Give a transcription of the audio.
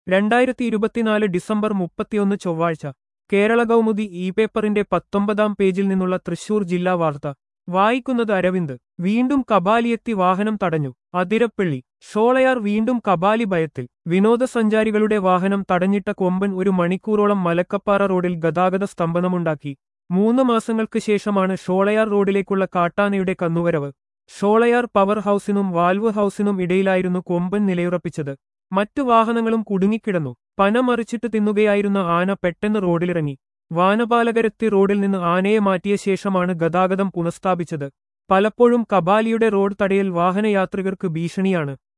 2024 December 31 ചൊവ്വാഴ്ച Kerala Kaumudi E പേപ്പറിന്റെ 19-ാം പേജിൽ നിന്നുള്ള തൃശൂർ ജില്ലാ വാർത്ത വായിക്കുന്നത് അരവിന്ദ്. വീണ്ടും കബാലിയെത്തി വാഹനം തടഞ്ഞു. അതിരപ്പള്ളി. ഷോളയാർ വീണ്ടും കബാലി ഭയത്തിൽ. വിനോദസഞ്ചാരികളുടെ വാഹനം തടഞ്ഞിട്ട കൊമ്പൻ ഒരു മണിക്കൂറോളം മലക്കപ്പാറ റോഡിൽ ഗതാഗത സ്തംഭനമുണ്ടാക്കി. 3 മാസങ്ങൾക്ക് ശേഷമാണ് ഷോളയാർ റോഡിലേക്കുള്ള കാട്ടാനയുടെ കന്നുവരവ്. ഷോളയാർ പവർ ഹൗസിനും വാൽവ് ഹൗസിനും ഇടയിലായിരുന്നു കൊമ്പൻ നിലയുറപ്പിച്ചത്. മറ്റു വാഹനങ്ങളും കുടുങ്ങിക്കിടന്നു. പന മറിച്ചിട്ട് തിന്നുകയായിരുന്ന ആന പെട്ടെന്ന് റോഡിലിറങ്ങി. വാനപാലകരെത്തി റോഡിൽ നിന്ന് ആനയെ മാറ്റിയ ശേഷമാണ് ഗതാഗതം പുനഃസ്ഥാപിച്ചത്. പലപ്പോഴും കബാലിയുടെ റോഡ് തടയൽ വാഹനയാത്രികർക്ക് ഭീഷണിയാണ്.